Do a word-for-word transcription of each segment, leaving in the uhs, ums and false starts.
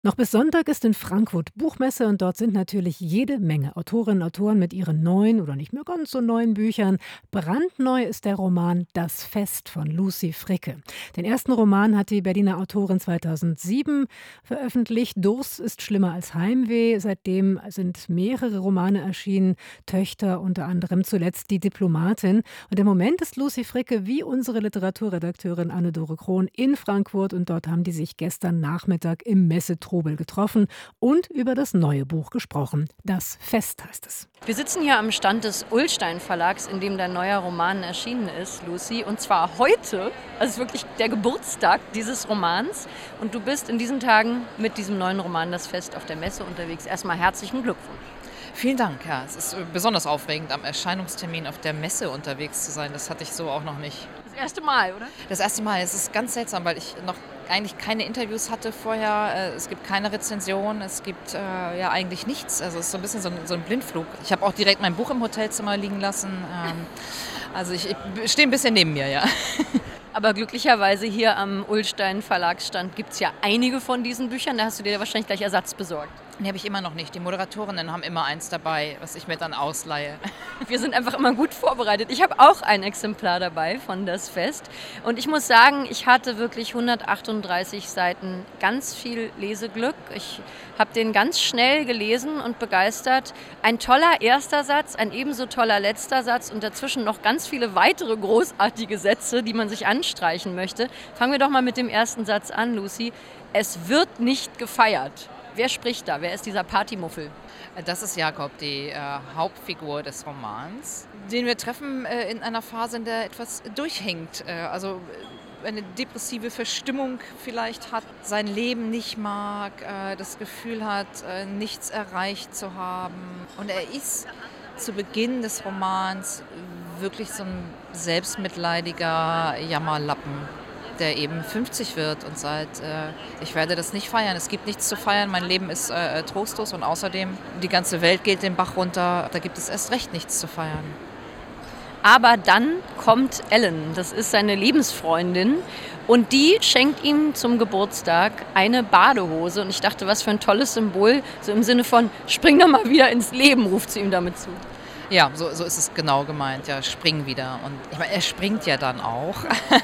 Noch bis Sonntag ist in Frankfurt Buchmesse und dort sind natürlich jede Menge Autorinnen und Autoren mit ihren neuen oder nicht mehr ganz so neuen Büchern. Brandneu ist der Roman Das Fest von Lucy Fricke. Den ersten Roman hat die Berliner Autorin zweitausendsieben veröffentlicht. Durst ist schlimmer als Heimweh. Seitdem sind mehrere Romane erschienen, Töchter unter anderem, zuletzt Die Diplomatin. Und im Moment ist Lucy Fricke wie unsere Literaturredakteurin Anne-Dore Krohn in Frankfurt und dort haben die sich gestern Nachmittag im Messetrubel getroffen und über das neue Buch gesprochen. Das Fest heißt es. Wir sitzen hier am Stand des Ullstein Verlags, in dem dein neuer Roman erschienen ist, Lucy. Und zwar heute, also wirklich der Geburtstag dieses Romans. Und du bist in diesen Tagen mit diesem neuen Roman Das Fest auf der Messe unterwegs. Erstmal herzlichen Glückwunsch. Vielen Dank, ja. Es ist besonders aufregend, am Erscheinungstermin auf der Messe unterwegs zu sein. Das hatte ich so auch noch nicht. Das erste Mal, oder? Das erste Mal. Es ist ganz seltsam, weil ich noch eigentlich keine Interviews hatte vorher. Es gibt keine Rezension, es gibt äh, ja eigentlich nichts. Also es ist so ein bisschen so ein, so ein Blindflug. Ich habe auch direkt mein Buch im Hotelzimmer liegen lassen. Ähm, also ich, ich stehe ein bisschen neben mir, ja. Aber glücklicherweise hier am Ullstein Verlagsstand gibt es ja einige von diesen Büchern. Da hast du dir wahrscheinlich gleich Ersatz besorgt. Die habe ich immer noch nicht. Die Moderatorinnen haben immer eins dabei, was ich mir dann ausleihe. Wir sind einfach immer gut vorbereitet. Ich habe auch ein Exemplar dabei von Das Fest. Und ich muss sagen, ich hatte wirklich hundertachtunddreißig Seiten ganz viel Leseglück. Ich habe den ganz schnell gelesen und begeistert. Ein toller erster Satz, ein ebenso toller letzter Satz und dazwischen noch ganz viele weitere großartige Sätze, die man sich anstreichen möchte. Fangen wir doch mal mit dem ersten Satz an, Lucy. Es wird nicht gefeiert. Wer spricht da? Wer ist dieser Partymuffel? Das ist Jakob, die äh, Hauptfigur des Romans, den wir treffen äh, in einer Phase, in der etwas durchhängt. Äh, also eine depressive Verstimmung vielleicht hat, sein Leben nicht mag, äh, das Gefühl hat, äh, nichts erreicht zu haben. Und er ist zu Beginn des Romans wirklich so ein selbstmitleidiger Jammerlappen, der eben fünfzig wird und sagt, äh, ich werde das nicht feiern, es gibt nichts zu feiern, mein Leben ist äh, trostlos und außerdem die ganze Welt geht den Bach runter, da gibt es erst recht nichts zu feiern. Aber dann kommt Ellen, das ist seine Lebensfreundin und die schenkt ihm zum Geburtstag eine Badehose und ich dachte, was für ein tolles Symbol, so im Sinne von, spring doch mal wieder ins Leben, ruft sie ihm damit zu. Ja, so, so ist es genau gemeint, ja, spring wieder. Und ich meine, er springt ja dann auch.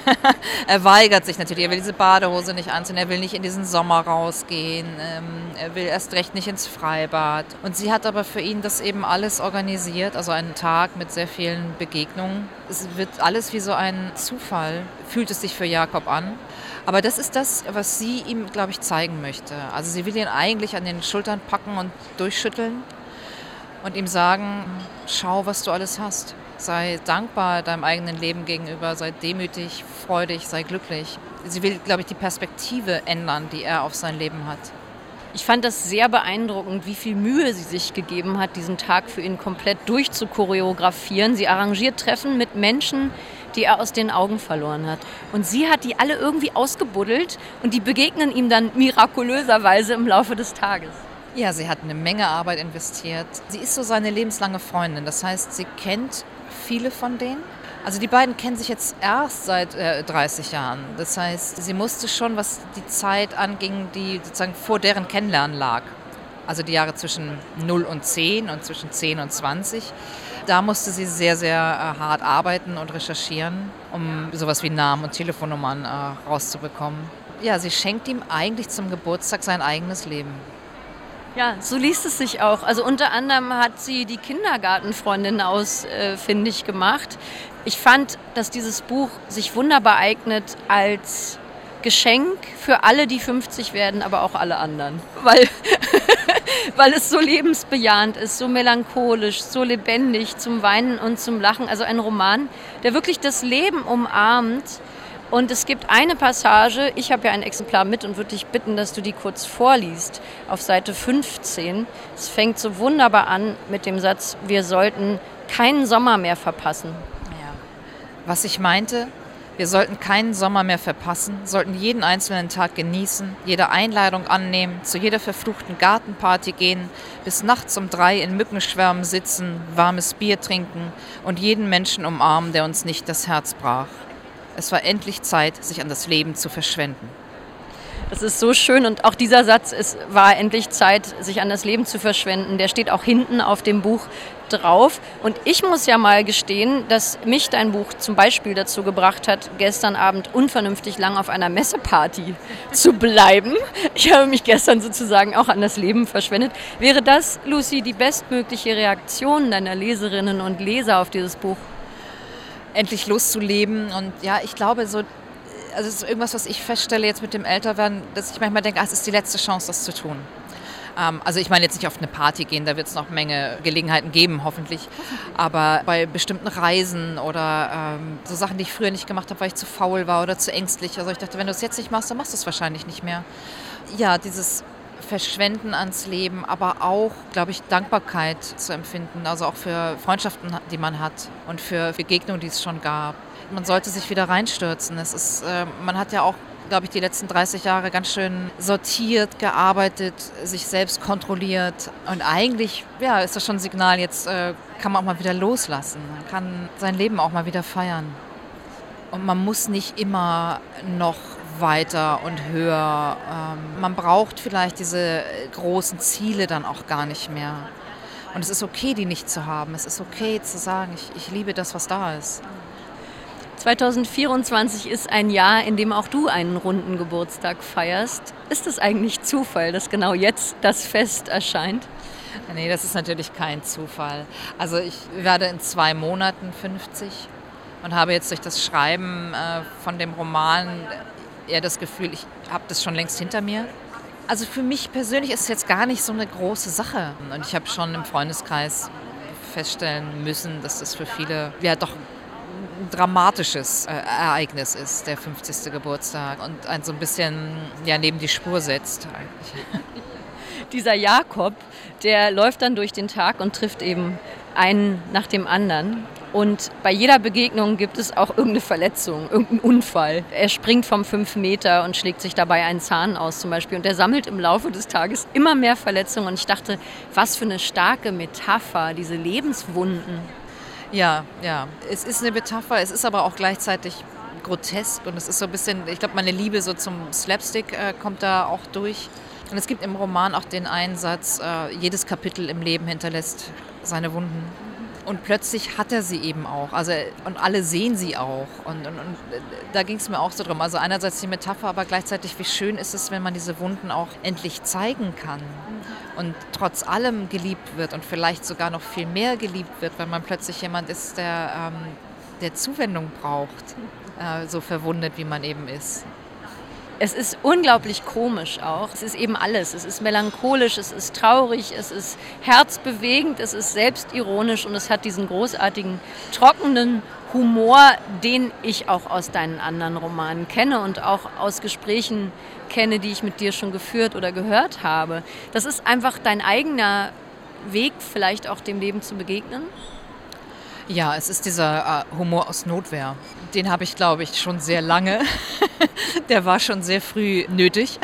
Er weigert sich natürlich, er will diese Badehose nicht anziehen, er will nicht in diesen Sommer rausgehen, ähm, er will erst recht nicht ins Freibad. Und sie hat aber für ihn das eben alles organisiert, also einen Tag mit sehr vielen Begegnungen. Es wird alles wie so ein Zufall, fühlt es sich für Jakob an. Aber das ist das, was sie ihm, glaube ich, zeigen möchte. Also sie will ihn eigentlich an den Schultern packen und durchschütteln. Und ihm sagen, schau, was du alles hast. Sei dankbar deinem eigenen Leben gegenüber, sei demütig, freudig, sei glücklich. Sie will, glaube ich, die Perspektive ändern, die er auf sein Leben hat. Ich fand das sehr beeindruckend, wie viel Mühe sie sich gegeben hat, diesen Tag für ihn komplett durchzuchoreografieren. Sie arrangiert Treffen mit Menschen, die er aus den Augen verloren hat. Und sie hat die alle irgendwie ausgebuddelt und die begegnen ihm dann mirakulöserweise im Laufe des Tages. Ja, sie hat eine Menge Arbeit investiert. Sie ist so seine lebenslange Freundin. Das heißt, sie kennt viele von denen. Also die beiden kennen sich jetzt erst seit äh, dreißig Jahren. Das heißt, sie musste schon, was die Zeit anging, die sozusagen vor deren Kennenlernen lag. Also die Jahre zwischen null und zehn und zwischen zehn und zwanzig. Da musste sie sehr, sehr äh, hart arbeiten und recherchieren, um sowas wie Namen und Telefonnummern äh, rauszubekommen. Ja, sie schenkt ihm eigentlich zum Geburtstag sein eigenes Leben. Ja, so liest es sich auch. Also unter anderem hat sie die Kindergartenfreundin ausfindig äh, gemacht. Ich fand, dass dieses Buch sich wunderbar eignet als Geschenk für alle, die fünfzig werden, aber auch alle anderen. Weil, weil es so lebensbejahend ist, so melancholisch, so lebendig zum Weinen und zum Lachen. Also ein Roman, der wirklich das Leben umarmt. Und es gibt eine Passage, ich habe ja ein Exemplar mit und würde dich bitten, dass du die kurz vorliest, auf Seite fünfzehn. Es fängt so wunderbar an mit dem Satz, wir sollten keinen Sommer mehr verpassen. Ja. Was ich meinte, wir sollten keinen Sommer mehr verpassen, sollten jeden einzelnen Tag genießen, jede Einladung annehmen, zu jeder verfluchten Gartenparty gehen, bis nachts um drei in Mückenschwärmen sitzen, warmes Bier trinken und jeden Menschen umarmen, der uns nicht das Herz brach. Es war endlich Zeit, sich an das Leben zu verschwenden. Das ist so schön und auch dieser Satz, es war endlich Zeit, sich an das Leben zu verschwenden, der steht auch hinten auf dem Buch drauf. Und ich muss ja mal gestehen, dass mich dein Buch zum Beispiel dazu gebracht hat, gestern Abend unvernünftig lang auf einer Messeparty zu bleiben. Ich habe mich gestern sozusagen auch an das Leben verschwendet. Wäre das, Lucy, die bestmögliche Reaktion deiner Leserinnen und Leser auf dieses Buch? Endlich loszuleben und ja, ich glaube so, also es ist irgendwas, was ich feststelle jetzt mit dem Älterwerden, dass ich manchmal denke, ah, es ist die letzte Chance, das zu tun. Ähm, also ich meine jetzt nicht auf eine Party gehen, da wird es noch eine Menge Gelegenheiten geben, hoffentlich. Aber bei bestimmten Reisen oder ähm, so Sachen, die ich früher nicht gemacht habe, weil ich zu faul war oder zu ängstlich. Also ich dachte, wenn du es jetzt nicht machst, dann machst du es wahrscheinlich nicht mehr. Ja, dieses Verschwenden ans Leben, aber auch, glaube ich, Dankbarkeit zu empfinden. Also auch für Freundschaften, die man hat und für Begegnungen, die es schon gab. Man sollte sich wieder reinstürzen. Es ist, äh, man hat ja auch, glaube ich, die letzten dreißig Jahre ganz schön sortiert, gearbeitet, sich selbst kontrolliert. Und eigentlich ja, ist das schon ein Signal, jetzt äh, kann man auch mal wieder loslassen. Man kann sein Leben auch mal wieder feiern. Und man muss nicht immer noch weiter und höher. Ähm, man braucht vielleicht diese großen Ziele dann auch gar nicht mehr. Und es ist okay, die nicht zu haben. Es ist okay zu sagen, ich, ich liebe das, was da ist. zwanzig vierundzwanzig ist ein Jahr, in dem auch du einen runden Geburtstag feierst. Ist es eigentlich Zufall, dass genau jetzt das Fest erscheint? Nee, das ist natürlich kein Zufall. Also ich werde in zwei Monaten fünfzig und habe jetzt durch das Schreiben äh, von dem Roman eher das Gefühl, ich habe das schon längst hinter mir. Also für mich persönlich ist es jetzt gar nicht so eine große Sache. Und ich habe schon im Freundeskreis feststellen müssen, dass das für viele ja doch ein dramatisches äh, Ereignis ist, der fünfzigste Geburtstag und einen so ein bisschen ja, neben die Spur setzt eigentlich. Dieser Jakob, der läuft dann durch den Tag und trifft eben einen nach dem anderen. Und bei jeder Begegnung gibt es auch irgendeine Verletzung, irgendeinen Unfall. Er springt vom fünf Meter und schlägt sich dabei einen Zahn aus zum Beispiel. Und er sammelt im Laufe des Tages immer mehr Verletzungen. Und ich dachte, was für eine starke Metapher, diese Lebenswunden. Ja, ja. Es ist eine Metapher, es ist aber auch gleichzeitig grotesk. Und es ist so ein bisschen, ich glaube, meine Liebe so zum Slapstick äh, kommt da auch durch. Und es gibt im Roman auch den Einsatz, äh, jedes Kapitel im Leben hinterlässt seine Wunden. Und plötzlich hat er sie eben auch. Also, und alle sehen sie auch. Und, und, und da ging es mir auch so drum. Also einerseits die Metapher, aber gleichzeitig, wie schön ist es, wenn man diese Wunden auch endlich zeigen kann. Und trotz allem geliebt wird und vielleicht sogar noch viel mehr geliebt wird, weil man plötzlich jemand ist, der, ähm, der Zuwendung braucht. Äh, so verwundet, wie man eben ist. Es ist unglaublich komisch auch. Es ist eben alles. Es ist melancholisch, es ist traurig, es ist herzbewegend, es ist selbstironisch und es hat diesen großartigen, trockenen Humor, den ich auch aus deinen anderen Romanen kenne und auch aus Gesprächen kenne, die ich mit dir schon geführt oder gehört habe. Das ist einfach dein eigener Weg, vielleicht auch dem Leben zu begegnen? Ja, es ist dieser äh, Humor aus Notwehr. Den habe ich, glaube ich, schon sehr lange. Der war schon sehr früh nötig.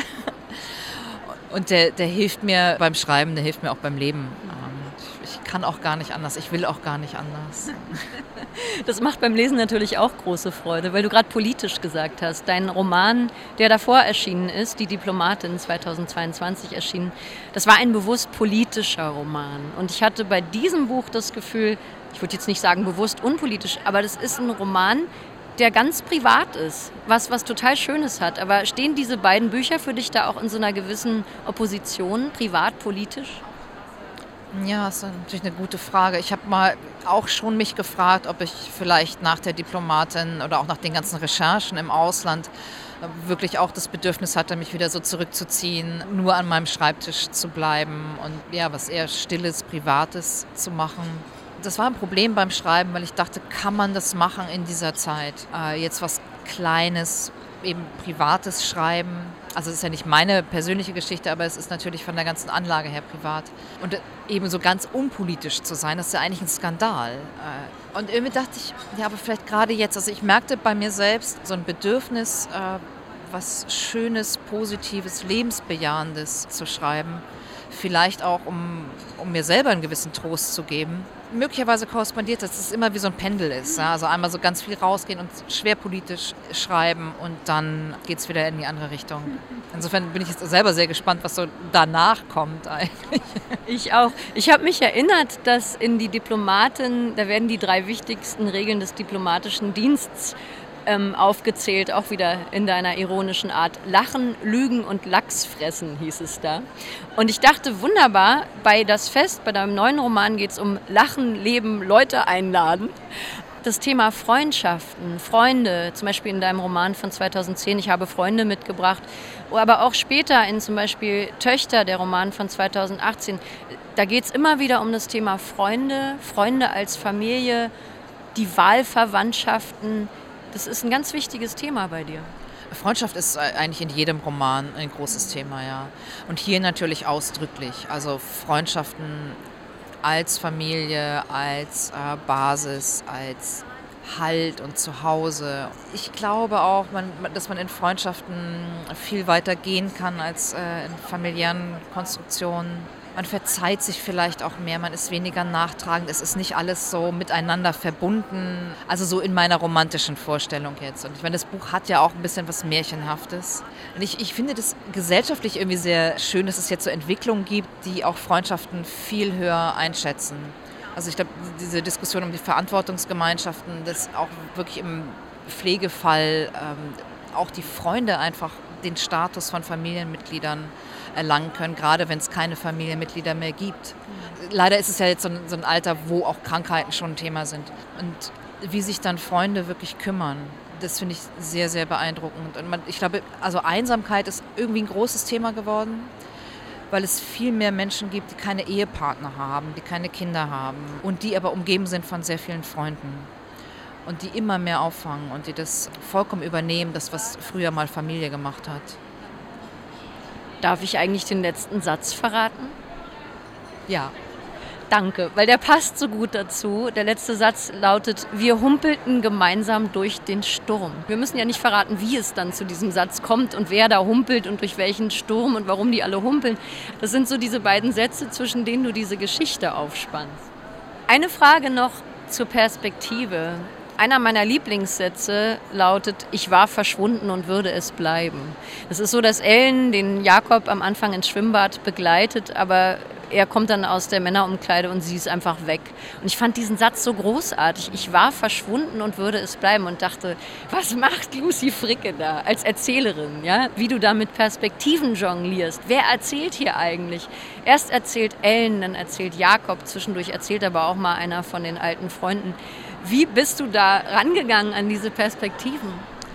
Und der, der hilft mir beim Schreiben, der hilft mir auch beim Leben. Und ich kann auch gar nicht anders, ich will auch gar nicht anders. Das macht beim Lesen natürlich auch große Freude, weil du gerade politisch gesagt hast. Dein Roman, der davor erschienen ist, Die Diplomatin zweitausendzweiundzwanzig erschienen, das war ein bewusst politischer Roman. Und ich hatte bei diesem Buch das Gefühl, ich würde jetzt nicht sagen bewusst unpolitisch, aber das ist ein Roman, der ganz privat ist, was, was total Schönes hat. Aber stehen diese beiden Bücher für dich da auch in so einer gewissen Opposition, privat, politisch? Ja, das ist natürlich eine gute Frage. Ich habe mal auch schon mich gefragt, ob ich vielleicht nach der Diplomatin oder auch nach den ganzen Recherchen im Ausland wirklich auch das Bedürfnis hatte, mich wieder so zurückzuziehen, nur an meinem Schreibtisch zu bleiben und ja, was eher Stilles, Privates zu machen. Das war ein Problem beim Schreiben, weil ich dachte, kann man das machen in dieser Zeit? Äh, jetzt was Kleines, eben Privates schreiben. Also es ist ja nicht meine persönliche Geschichte, aber es ist natürlich von der ganzen Anlage her privat. Und eben so ganz unpolitisch zu sein, das ist ja eigentlich ein Skandal. Äh, und irgendwie dachte ich, ja, aber vielleicht gerade jetzt, also ich merkte bei mir selbst so ein Bedürfnis, äh, was Schönes, Positives, Lebensbejahendes zu schreiben. vielleicht auch, um, um mir selber einen gewissen Trost zu geben. Möglicherweise korrespondiert das, dass es immer wie so ein Pendel ist. Ja? Also einmal so ganz viel rausgehen und schwer politisch schreiben und dann geht es wieder in die andere Richtung. Insofern bin ich jetzt selber sehr gespannt, was so danach kommt eigentlich. Ich auch. Ich habe mich erinnert, dass in die Diplomatin, da werden die drei wichtigsten Regeln des diplomatischen Dienstes ähm, aufgezählt, auch wieder in deiner ironischen Art. Lachen, Lügen und Lachs fressen, hieß es da. Und ich dachte, wunderbar, bei Das Fest, bei deinem neuen Roman geht es um Lachen, Leben, Leute einladen. Das Thema Freundschaften, Freunde, zum Beispiel in deinem Roman von zweitausendzehn, ich habe Freunde mitgebracht, aber auch später in zum Beispiel Töchter, der Roman von zweitausendachtzehn, da geht es immer wieder um das Thema Freunde, Freunde als Familie, die Wahlverwandtschaften. Das ist ein ganz wichtiges Thema bei dir. Freundschaft ist eigentlich in jedem Roman ein großes Thema, ja. Und hier natürlich ausdrücklich. Also Freundschaften als Familie, als äh, Basis, als Halt und Zuhause. Ich glaube auch, man, dass man in Freundschaften viel weiter gehen kann als äh, in familiären Konstruktionen. Man verzeiht sich vielleicht auch mehr, man ist weniger nachtragend, es ist nicht alles so miteinander verbunden. Also so in meiner romantischen Vorstellung jetzt. Und ich meine, das Buch hat ja auch ein bisschen was Märchenhaftes. Und ich, ich finde das gesellschaftlich irgendwie sehr schön, dass es jetzt so Entwicklungen gibt, die auch Freundschaften viel höher einschätzen. Also ich glaube, diese Diskussion um die Verantwortungsgemeinschaften, dass auch wirklich im Pflegefall ähm, auch die Freunde einfach den Status von Familienmitgliedern erlangen können, gerade wenn es keine Familienmitglieder mehr gibt. Leider ist es ja jetzt so ein, so ein Alter, wo auch Krankheiten schon ein Thema sind. Und wie sich dann Freunde wirklich kümmern, das finde ich sehr, sehr beeindruckend. Und man, ich glaube, also Einsamkeit ist irgendwie ein großes Thema geworden, weil es viel mehr Menschen gibt, die keine Ehepartner haben, die keine Kinder haben und die aber umgeben sind von sehr vielen Freunden. Und die immer mehr auffangen und die das vollkommen übernehmen, das, was früher mal Familie gemacht hat. Darf ich eigentlich den letzten Satz verraten? Ja. Danke, weil der passt so gut dazu. Der letzte Satz lautet: Wir humpelten gemeinsam durch den Sturm. Wir müssen ja nicht verraten, wie es dann zu diesem Satz kommt und wer da humpelt und durch welchen Sturm und warum die alle humpeln. Das sind so diese beiden Sätze, zwischen denen du diese Geschichte aufspannst. Eine Frage noch zur Perspektive. Einer meiner Lieblingssätze lautet: Ich war verschwunden und würde es bleiben. Es ist so, dass Ellen den Jakob am Anfang ins Schwimmbad begleitet, aber er kommt dann aus der Männerumkleide und sie ist einfach weg. Und ich fand diesen Satz so großartig. Ich war verschwunden und würde es bleiben und dachte, was macht Lucy Fricke da als Erzählerin? Ja? Wie du da mit Perspektiven jonglierst. Wer erzählt hier eigentlich? Erst erzählt Ellen, dann erzählt Jakob, zwischendurch erzählt aber auch mal einer von den alten Freunden. Wie bist du da rangegangen an diese Perspektiven?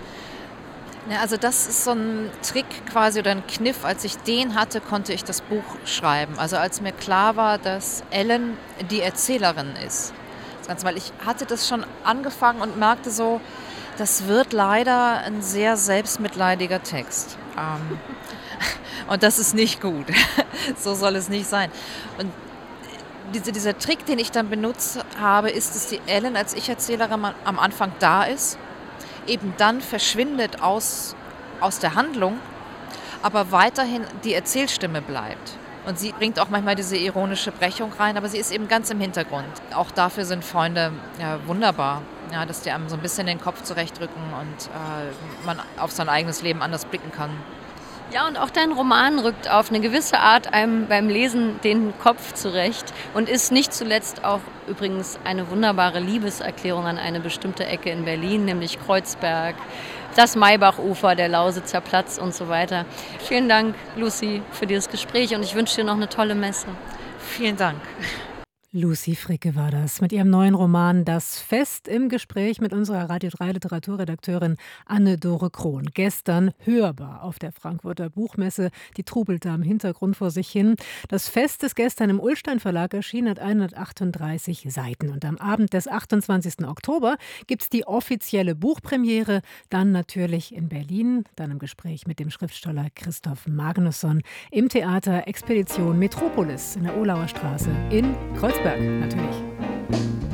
Ja, also das ist so ein Trick quasi oder ein Kniff. Als ich den hatte, konnte ich das Buch schreiben. Also als mir klar war, dass Ellen die Erzählerin ist. Das Ganze, weil ich hatte das schon angefangen und merkte so, das wird leider ein sehr selbstmitleidiger Text. Ähm, und das ist nicht gut. So soll es nicht sein. Und Diese, dieser Trick, den ich dann benutzt habe, ist, dass die Ellen als Ich-Erzählerin am Anfang da ist, eben dann verschwindet aus, aus der Handlung, aber weiterhin die Erzählstimme bleibt. Und sie bringt auch manchmal diese ironische Brechung rein, aber sie ist eben ganz im Hintergrund. Auch dafür sind Freunde ja, wunderbar, ja, dass die einem so ein bisschen den Kopf zurechtrücken und äh, man auf sein eigenes Leben anders blicken kann. Ja, und auch dein Roman rückt auf eine gewisse Art einem beim Lesen den Kopf zurecht und ist nicht zuletzt auch übrigens eine wunderbare Liebeserklärung an eine bestimmte Ecke in Berlin, nämlich Kreuzberg, das Maybachufer, der Lausitzer Platz und so weiter. Vielen Dank, Lucy, für dieses Gespräch und ich wünsche dir noch eine tolle Messe. Vielen Dank. Lucy Fricke war das mit ihrem neuen Roman Das Fest im Gespräch mit unserer Radio drei Literaturredakteurin Anne-Dore Krohn. Gestern hörbar auf der Frankfurter Buchmesse. Die trubelt da im Hintergrund vor sich hin. Das Fest ist gestern im Ullstein Verlag erschienen, hat hundertachtunddreißig Seiten. Und am Abend des achtundzwanzigsten Oktober gibt es die offizielle Buchpremiere. Dann natürlich in Berlin, dann im Gespräch mit dem Schriftsteller Christoph Magnusson im Theater Expedition Metropolis in der Olauer Straße in Kreuzberg. Natürlich.